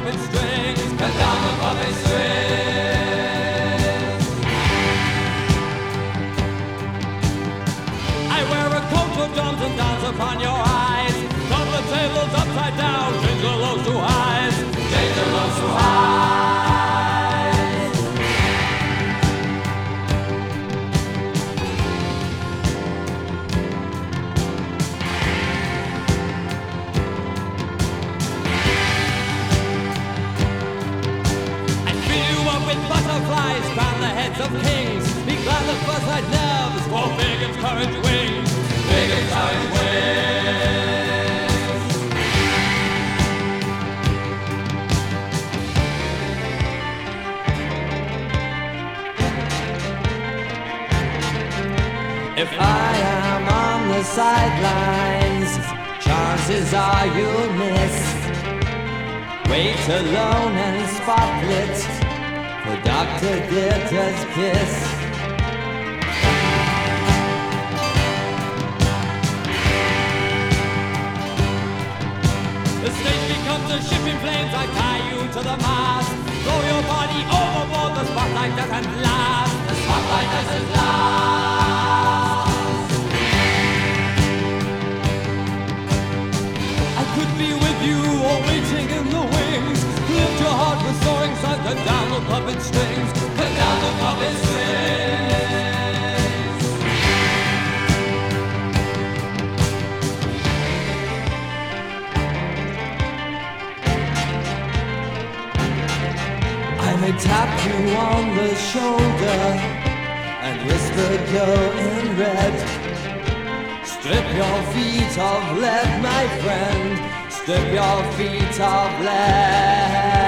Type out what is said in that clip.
puppet strings. Cut down the puppet strings. I wear a coat of drums and dance upon your eyes. Turn the tables upside down, change the lows to highs. Change the lows to highs. Butterflies crown the heads of kings. Be glad the first-sight nerves for big and courage wings. Big and courage wings. If I am on the sidelines, chances are you'll miss. Wait alone and spotlit for Dr. Goethe's kiss. The stage becomes a ship in flames. I tie you to the mast. Throw your body overboard. The spotlight doesn't last. The spotlight doesn't last. I could be with you or waiting in the wings. Lift your heart with soaring sight. Cut down the puppet strings. Cut down the puppet strings. I may tap you on the shoulder and whisper go in red. Strip your feet of lead, my friend. Strip your feet of lead.